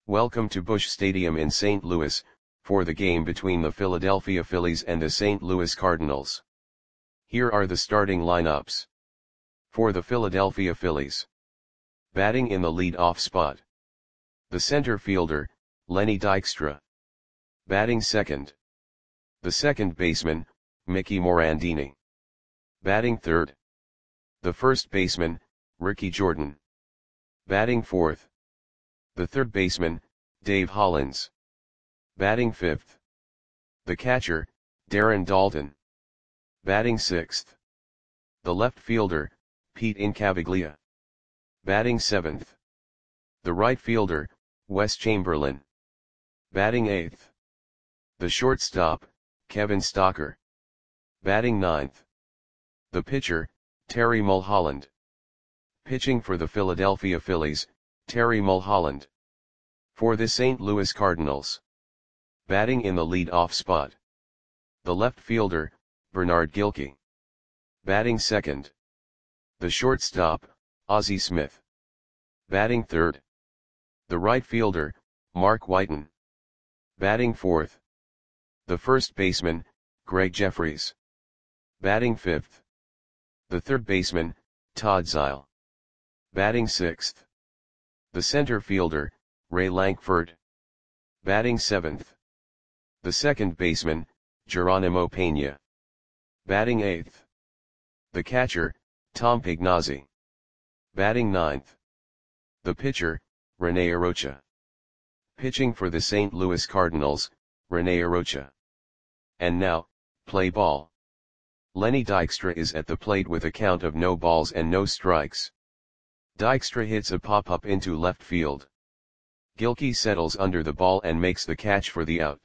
Welcome to Busch Stadium in St. Louis, for the game between the Philadelphia Phillies and the St. Louis Cardinals. Here are the starting lineups. For the Philadelphia Phillies. Batting in the lead-off spot. The center fielder, Lenny Dykstra. Batting second. The second baseman, Mickey Morandini. Batting third. The first baseman, Ricky Jordan. Batting fourth. The third baseman, Dave Hollins. Batting fifth. The catcher, Darren Daulton. Batting sixth. The left fielder, Pete Incaviglia. Batting seventh. The right fielder, Wes Chamberlain. Batting eighth. The shortstop, Kevin Stocker. Batting ninth. The pitcher, Terry Mulholland. Pitching for the Philadelphia Phillies, Terry Mulholland. For the St. Louis Cardinals. Batting in the lead-off spot. The left fielder, Bernard Gilkey. Batting second. The shortstop, Ozzie Smith. Batting third. The right fielder, Mark Whiten. Batting fourth. The first baseman, Greg Jeffries. Batting fifth. The third baseman, Todd Zeile. Batting sixth. The center fielder, Ray Lankford. Batting seventh. The second baseman, Geronimo Pena. Batting eighth. The catcher, Tom Pignazzi. Batting ninth. The pitcher, Rene Arocha. Pitching for the St. Louis Cardinals, Rene Arocha. And now, play ball. Lenny Dykstra is at the plate with a count of no balls and no strikes. Dykstra hits a pop-up into left field. Gilkey settles under the ball and makes the catch for the out.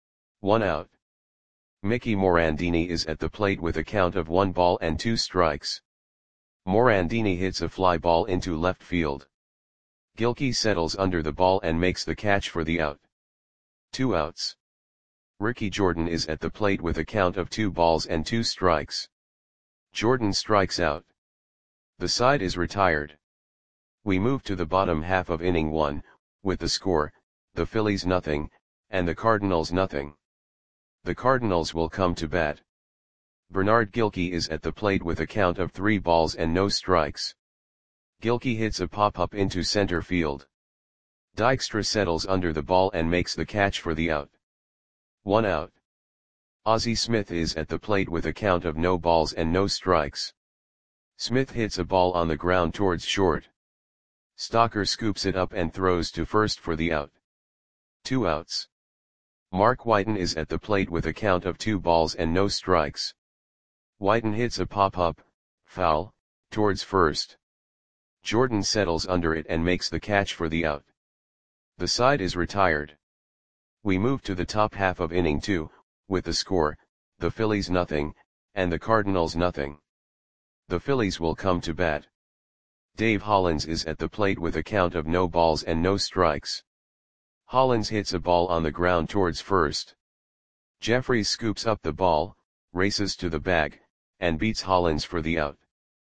1 out. Mickey Morandini is at the plate with a count of 1 ball and 2 strikes. Morandini hits a fly ball into left field. Gilkey settles under the ball and makes the catch for the out. 2 outs. Ricky Jordan is at the plate with a count of 2 balls and 2 strikes. Jordan strikes out. The side is retired. We move to the bottom half of inning 1, with the score, the Phillies nothing, and the Cardinals nothing. The Cardinals will come to bat. Bernard Gilkey is at the plate with a count of 3 balls and no strikes. Gilkey hits a pop-up into center field. Dykstra settles under the ball and makes the catch for the out. 1 out. Ozzie Smith is at the plate with a count of no balls and no strikes. Smith hits a ball on the ground towards short. Stocker scoops it up and throws to first for the out. 2 outs. Mark Whiten is at the plate with a count of 2 balls and no strikes. Whiten hits a pop-up, foul, towards first. Jordan settles under it and makes the catch for the out. The side is retired. We move to the top half of inning 2, with the score, the Phillies nothing, and the Cardinals nothing. The Phillies will come to bat. Dave Hollins is at the plate with a count of no balls and no strikes. Hollins hits a ball on the ground towards first. Jeffries scoops up the ball, races to the bag, and beats Hollins for the out.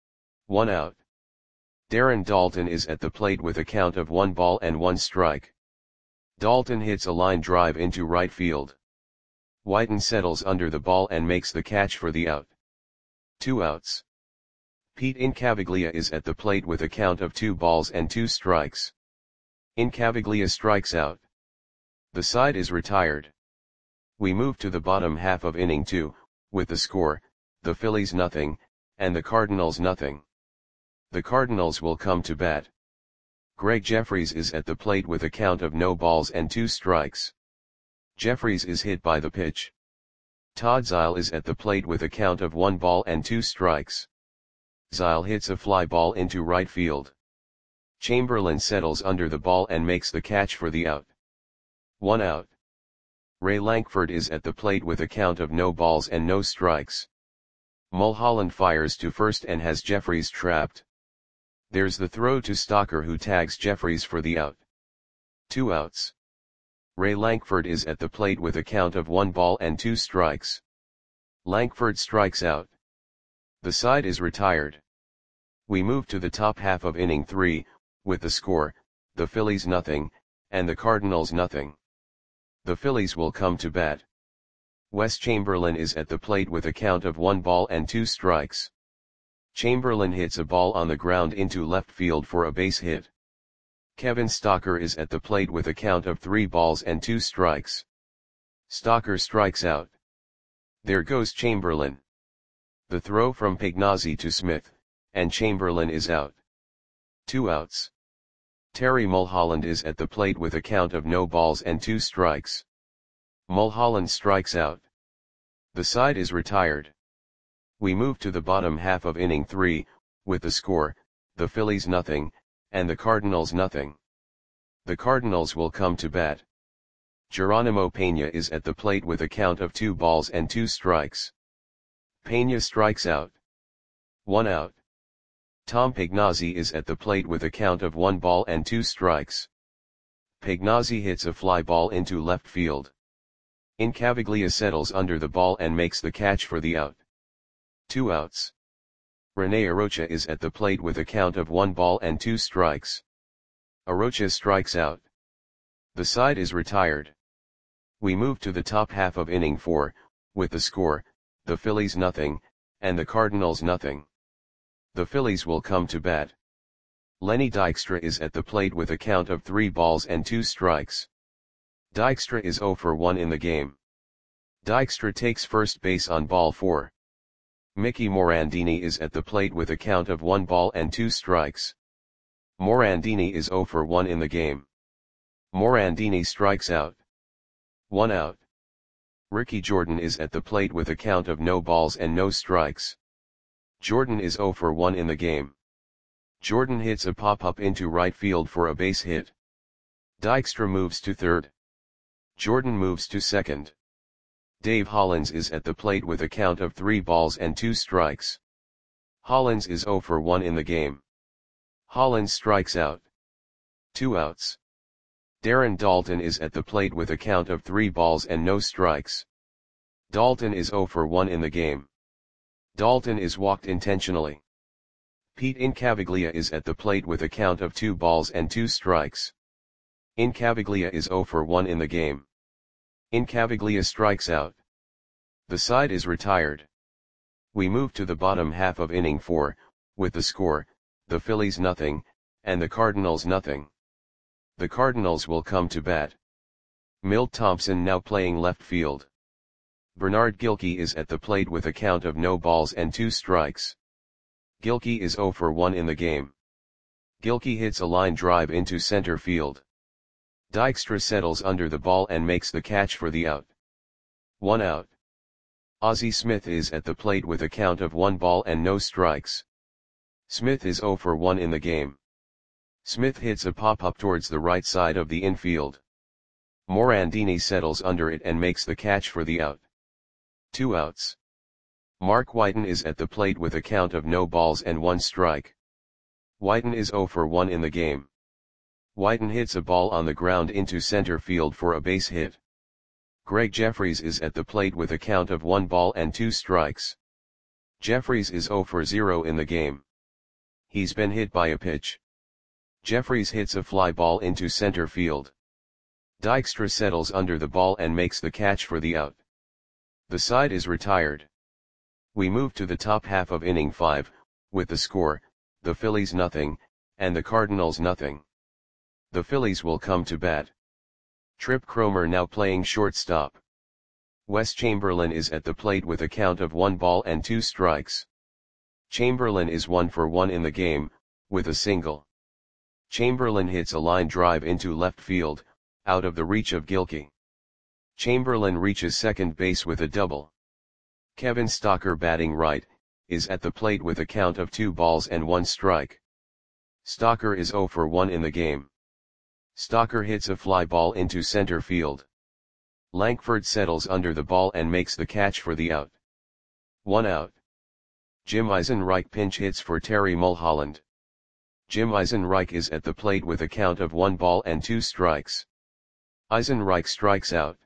1 out. Darren Daulton is at the plate with a count of 1 ball and 1 strike. Daulton hits a line drive into right field. Whiten settles under the ball and makes the catch for the out. 2 outs. Pete Incaviglia is at the plate with a count of 2 balls and 2 strikes. Incaviglia strikes out. The side is retired. We move to the bottom half of inning 2, with the score, the Phillies nothing, and the Cardinals nothing. The Cardinals will come to bat. Greg Jeffries is at the plate with a count of no balls and 2 strikes. Jeffries is hit by the pitch. Todd Zeile is at the plate with a count of 1 ball and 2 strikes. Zeile hits a fly ball into right field. Chamberlain settles under the ball and makes the catch for the out. 1 out. Ray Lankford is at the plate with a count of no balls and no strikes. Mulholland fires to first and has Jeffries trapped. There's the throw to Stocker, who tags Jeffries for the out. 2 outs. Ray Lankford is at the plate with a count of 1 ball and 2 strikes. Lankford strikes out. The side is retired. We move to the top half of inning 3, with the score, the Phillies nothing, and the Cardinals nothing. The Phillies will come to bat. Wes Chamberlain is at the plate with a count of 1 ball and 2 strikes. Chamberlain hits a ball on the ground into left field for a base hit. Kevin Stocker is at the plate with a count of 3 balls and 2 strikes. Stocker strikes out. There goes Chamberlain. The throw from Pagnozzi to Smith, and Chamberlain is out. 2 outs. Terry Mulholland is at the plate with a count of no balls and 2 strikes. Mulholland strikes out. The side is retired. We move to the bottom half of inning 3, with the score, the Phillies nothing, and the Cardinals nothing. The Cardinals will come to bat. Geronimo Pena is at the plate with a count of 2 balls and 2 strikes. Pena strikes out. 1 out. Tom Pagnozzi is at the plate with a count of 1 ball and 2 strikes. Pagnozzi hits a fly ball into left field. Incaviglia settles under the ball and makes the catch for the out. 2 outs. Rene Arocha is at the plate with a count of 1 ball and 2 strikes. Arocha strikes out. The side is retired. We move to the top half of inning 4, with the score, the Phillies nothing, and the Cardinals nothing. The Phillies will come to bat. Lenny Dykstra is at the plate with a count of 3 balls and 2 strikes. Dykstra is 0 for 1 in the game. Dykstra takes first base on ball 4. Mickey Morandini is at the plate with a count of 1 ball and 2 strikes. Morandini is 0 for 1 in the game. Morandini strikes out. 1 out. Ricky Jordan is at the plate with a count of no balls and no strikes. Jordan is 0 for 1 in the game. Jordan hits a pop-up into right field for a base hit. Dykstra moves to third. Jordan moves to second. Dave Hollins is at the plate with a count of 3 balls and 2 strikes. Hollins is 0 for 1 in the game. Hollins strikes out. 2 outs. Darren Daulton is at the plate with a count of 3 balls and no strikes. Daulton is 0 for 1 in the game. Daulton is walked intentionally. Pete Incaviglia is at the plate with a count of 2 balls and 2 strikes. Incaviglia is 0 for 1 in the game. Incaviglia strikes out. The side is retired. We move to the bottom half of inning 4, with the score, the Phillies nothing, and the Cardinals nothing. The Cardinals will come to bat. Milt Thompson now playing left field. Bernard Gilkey is at the plate with a count of no balls and 2 strikes. Gilkey is 0 for 1 in the game. Gilkey hits a line drive into center field. Dykstra settles under the ball and makes the catch for the out. 1 out. Ozzie Smith is at the plate with a count of 1 ball and no strikes. Smith is 0 for 1 in the game. Smith hits a pop-up towards the right side of the infield. Morandini settles under it and makes the catch for the out. 2 outs. Mark Whiten is at the plate with a count of no balls and 1 strike. Whiten is 0 for 1 in the game. Whiten hits a ball on the ground into center field for a base hit. Greg Jeffries is at the plate with a count of 1 ball and 2 strikes. Jeffries is 0 for 0 in the game. He's been hit by a pitch. Jeffries hits a fly ball into center field. Dykstra settles under the ball and makes the catch for the out. The side is retired. We move to the top half of inning 5, with the score, the Phillies nothing, and the Cardinals nothing. The Phillies will come to bat. Trip Cromer now playing shortstop. Wes Chamberlain is at the plate with a count of 1 ball and 2 strikes. Chamberlain is 1 for 1 in the game, with a single. Chamberlain hits a line drive into left field, out of the reach of Gilkey. Chamberlain reaches second base with a double. Kevin Stocker batting right, is at the plate with a count of 2 balls and 1 strike. Stocker is 0 for 1 in the game. Stocker hits a fly ball into center field. Lankford settles under the ball and makes the catch for the out. 1 out. Jim Eisenreich pinch hits for Terry Mulholland. Jim Eisenreich is at the plate with a count of 1 ball and 2 strikes. Eisenreich strikes out.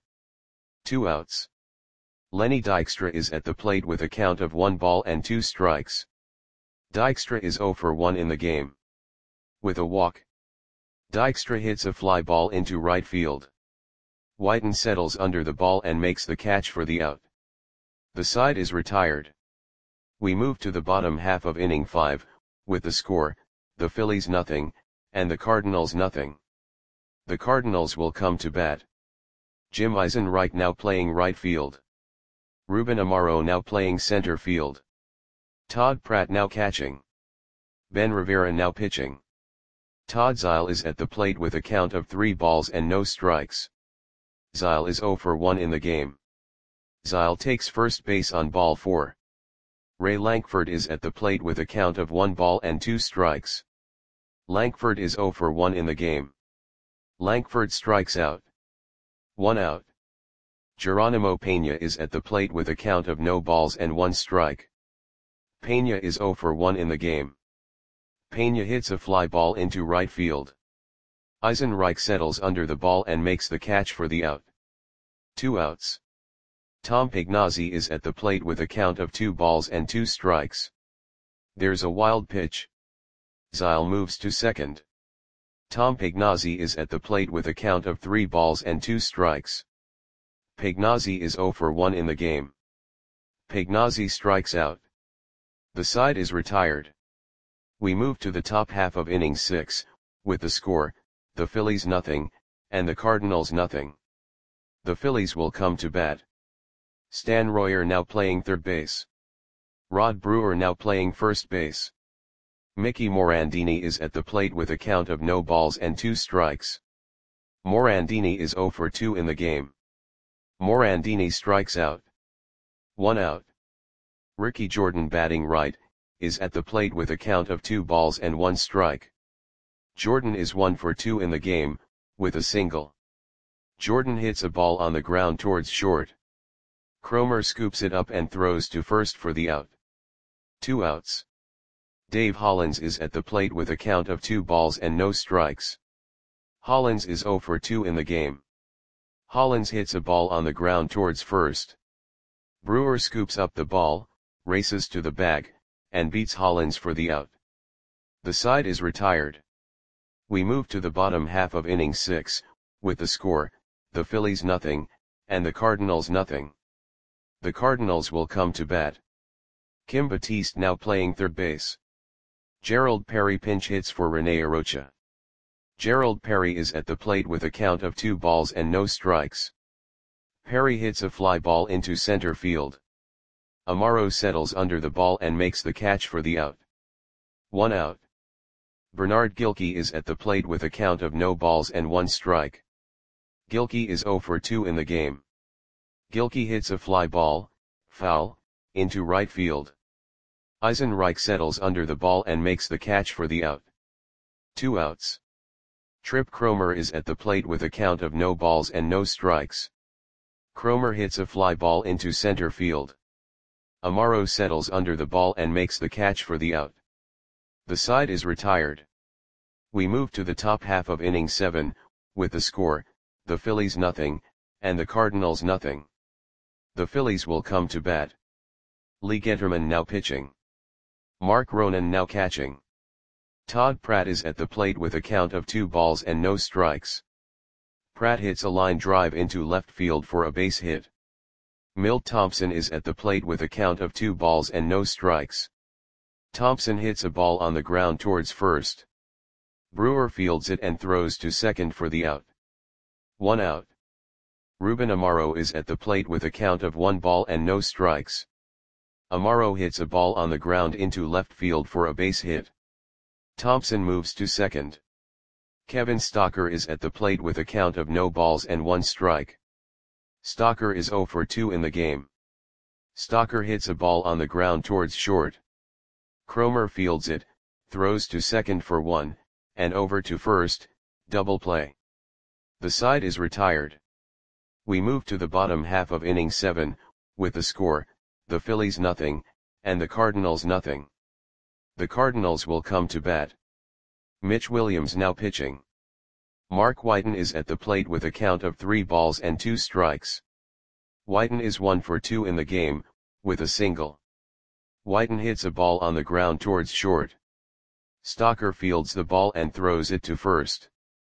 2 outs. Lenny Dykstra is at the plate with a count of 1 ball and 2 strikes. Dykstra is 0 for 1 in the game. With a walk. Dykstra hits a fly ball into right field. Whiten settles under the ball and makes the catch for the out. The side is retired. We move to the bottom half of inning 5, with the score, the Phillies nothing, and the Cardinals nothing. The Cardinals will come to bat. Jim Eisenreich now playing right field. Ruben Amaro now playing center field. Todd Pratt now catching. Ben Rivera now pitching. Todd Zeile is at the plate with a count of 3 balls and no strikes. Zeile is 0 for 1 in the game. Zeile takes first base on ball 4. Ray Lankford is at the plate with a count of 1 ball and 2 strikes. Lankford is 0 for 1 in the game. Lankford strikes out. 1 out. Geronimo Pena is at the plate with a count of no balls and 1 strike. Pena is 0 for 1 in the game. Pena hits a fly ball into right field. Eisenreich settles under the ball and makes the catch for the out. 2 outs. Tom Pagnozzi is at the plate with a count of 2 balls and 2 strikes. There's a wild pitch. Zeile moves to second. Tom Pagnozzi is at the plate with a count of 3 balls and 2 strikes. Pagnozzi is 0 for 1 in the game. Pagnozzi strikes out. The side is retired. We move to the top half of inning 6, with the score, the Phillies nothing, and the Cardinals nothing. The Phillies will come to bat. Stan Royer now playing third base. Rod Brewer now playing first base. Mickey Morandini is at the plate with a count of no balls and 2 strikes. Morandini is 0 for 2 in the game. Morandini strikes out. 1 out. Ricky Jordan batting right, is at the plate with a count of 2 balls and 1 strike. Jordan is 1 for 2 in the game, with a single. Jordan hits a ball on the ground towards short. Cromer scoops it up and throws to first for the out. 2 outs. Dave Hollins is at the plate with a count of 2 balls and no strikes. Hollins is 0 for 2 in the game. Hollins hits a ball on the ground towards first. Brewer scoops up the ball, races to the bag, and beats Hollins for the out. The side is retired. We move to the bottom half of inning 6, with the score, the Phillies nothing, and the Cardinals nothing. The Cardinals will come to bat. Kim Batiste now playing third base. Gerald Perry pinch hits for Rene Arocha. Gerald Perry is at the plate with a count of 2 balls and no strikes. Perry hits a fly ball into center field. Amaro settles under the ball and makes the catch for the out. 1 out. Bernard Gilkey is at the plate with a count of no balls and 1 strike. Gilkey is 0 for 2 in the game. Gilkey hits a fly ball, foul, into right field. Eisenreich settles under the ball and makes the catch for the out. 2 outs. Trip Cromer is at the plate with a count of no balls and no strikes. Cromer hits a fly ball into center field. Amaro settles under the ball and makes the catch for the out. The side is retired. We move to the top half of inning 7, with the score, the Phillies nothing, and the Cardinals nothing. The Phillies will come to bat. Lee Getterman now pitching. Mark Ronan now catching. Todd Pratt is at the plate with a count of 2 balls and no strikes. Pratt hits a line drive into left field for a base hit. Milt Thompson is at the plate with a count of 2 balls and no strikes. Thompson hits a ball on the ground towards first. Brewer fields it and throws to second for the out. 1 out. Ruben Amaro is at the plate with a count of 1 ball and no strikes. Amaro hits a ball on the ground into left field for a base hit. Thompson moves to second. Kevin Stocker is at the plate with a count of no balls and 1 strike. Stocker is 0 for 2 in the game. Stocker hits a ball on the ground towards short. Cromer fields it, throws to second for 1, and over to first, double play. The side is retired. We move to the bottom half of inning 7, with the score, the Phillies nothing, and the Cardinals nothing. The Cardinals will come to bat. Mitch Williams now pitching. Mark Whiten is at the plate with a count of 3 balls and 2 strikes. Whiten is 1 for 2 in the game, with a single. Whiten hits a ball on the ground towards short. Stocker fields the ball and throws it to first.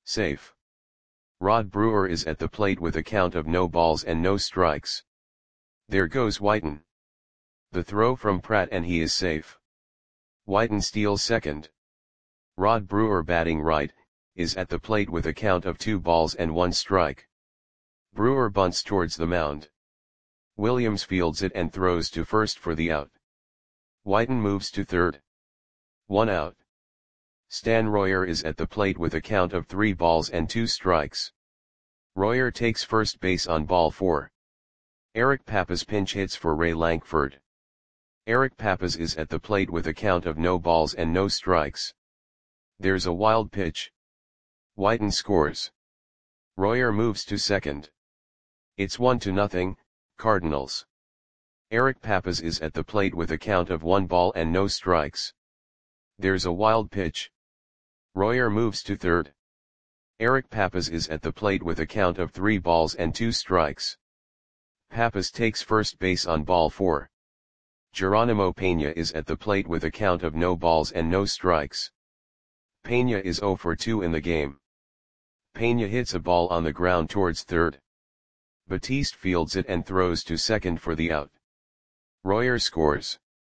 Safe. Rod Brewer is at the plate with a count of no balls and no strikes. There goes Whiten. The throw from Pratt and he is safe. Whiten steals second. Rod Brewer batting right, is at the plate with a count of 2 balls and 1 strike. Brewer bunts towards the mound. Williams fields it and throws to first for the out. Whiten moves to third. 1 out. Stan Royer is at the plate with a count of 3 balls and 2 strikes. Royer takes first base on ball 4. Eric Pappas pinch hits for Ray Lankford. Eric Pappas is at the plate with a count of no balls and no strikes. There's a wild pitch. Whiten scores. Royer moves to second. It's 1-0, Cardinals. Eric Pappas is at the plate with a count of 1 ball and no strikes. There's a wild pitch. Royer moves to third. Eric Pappas is at the plate with a count of 3 balls and 2 strikes. Pappas takes first base on ball 4. Geronimo Pena is at the plate with a count of no balls and no strikes. Pena is 0 for 2 in the game. Pena hits a ball on the ground towards third. Batiste fields it and throws to second for the out. Royer scores.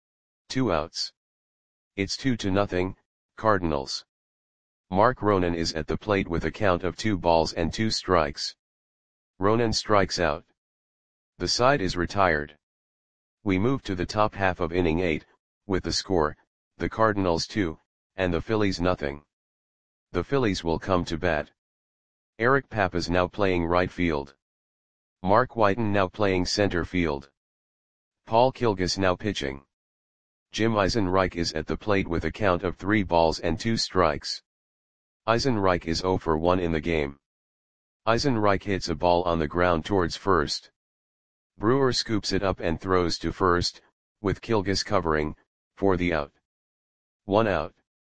2 outs. It's 2-0, Cardinals. Mark Ronan is at the plate with a count of 2 balls and 2 strikes. Ronan strikes out. The side is retired. We move to the top half of inning 8, with the score, the Cardinals 2, and the Phillies nothing. The Phillies will come to bat. Eric Pappas now playing right field. Mark Whiten now playing center field. Paul Kilgus now pitching. Jim Eisenreich is at the plate with a count of 3 balls and 2 strikes. Eisenreich is 0 for 1 in the game. Eisenreich hits a ball on the ground towards first. Brewer scoops it up and throws to first, with Kilgus covering, for the out. 1 out.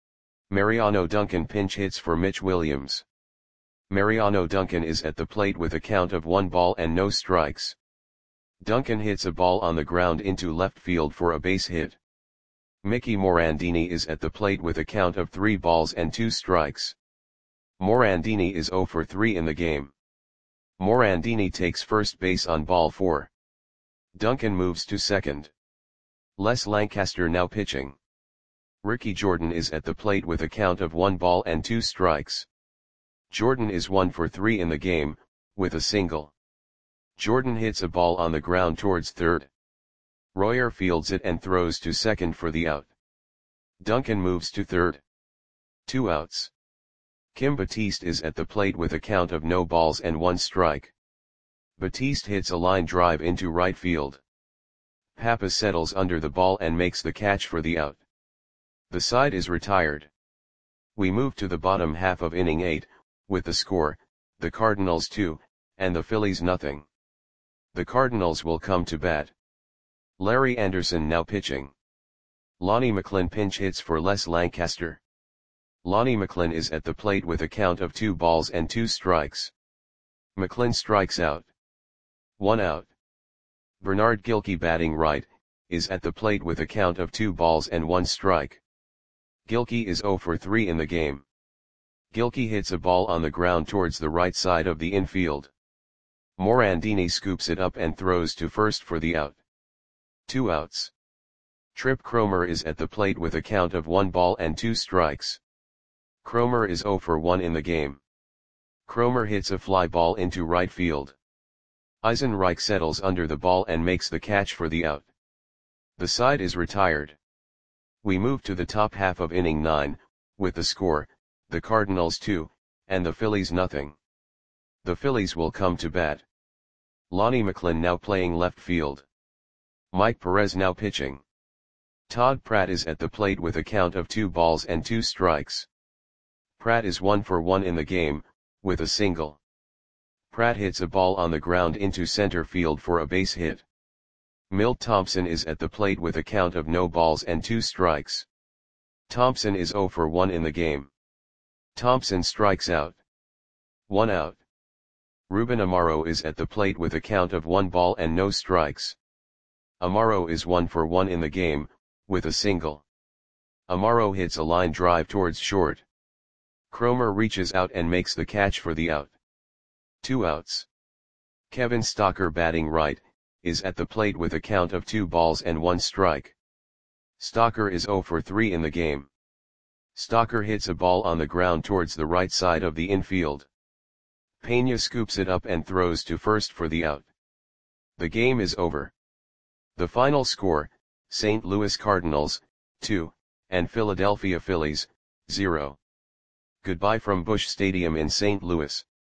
Mariano Duncan pinch hits for Mitch Williams. Mariano Duncan is at the plate with a count of 1 ball and no strikes. Duncan hits a ball on the ground into left field for a base hit. Mickey Morandini is at the plate with a count of 3 balls and 2 strikes. Morandini is 0 for 3 in the game. Morandini takes first base on ball 4. Duncan moves to second. Les Lancaster now pitching. Ricky Jordan is at the plate with a count of 1 ball and 2 strikes. Jordan is 1 for 3 in the game, with a single. Jordan hits a ball on the ground towards third. Royer fields it and throws to second for the out. Duncan moves to third. 2 outs. Kim Batiste is at the plate with a count of no balls and 1 strike. Batiste hits a line drive into right field. Pappas settles under the ball and makes the catch for the out. The side is retired. We move to the bottom half of inning 8, with the score, the Cardinals 2, and the Phillies nothing. The Cardinals will come to bat. Larry Anderson now pitching. Lonnie McClin pinch hits for Les Lancaster. Lonnie McClin is at the plate with a count of 2 balls and 2 strikes. McClin strikes out. 1 out. Bernard Gilkey batting right, is at the plate with a count of 2 balls and 1 strike. Gilkey is 0 for 3 in the game. Gilkey hits a ball on the ground towards the right side of the infield. Morandini scoops it up and throws to first for the out. 2 outs. Trip Cromer is at the plate with a count of 1 ball and 2 strikes. Cromer is 0 for 1 in the game. Cromer hits a fly ball into right field. Eisenreich settles under the ball and makes the catch for the out. The side is retired. We move to the top half of inning 9, with the score, the Cardinals 2, and the Phillies nothing. The Phillies will come to bat. Lonnie McClin now playing left field. Mike Perez now pitching. Todd Pratt is at the plate with a count of 2 balls and 2 strikes. Pratt is 1 for 1 in the game, with a single. Pratt hits a ball on the ground into center field for a base hit. Milt Thompson is at the plate with a count of no balls and 2 strikes. Thompson is 0 for 1 in the game. Thompson strikes out. 1 out. Ruben Amaro is at the plate with a count of 1 ball and no strikes. Amaro is 1 for 1 in the game, with a single. Amaro hits a line drive towards short. Cromer reaches out and makes the catch for the out. 2 outs. Kevin Stocker, batting right, is at the plate with a count of 2 balls and 1 strike. Stocker is 0 for 3 in the game. Stocker hits a ball on the ground towards the right side of the infield. Pena scoops it up and throws to first for the out. The game is over. The final score, St. Louis Cardinals, 2, and Philadelphia Phillies, 0. Goodbye from Busch Stadium in St. Louis.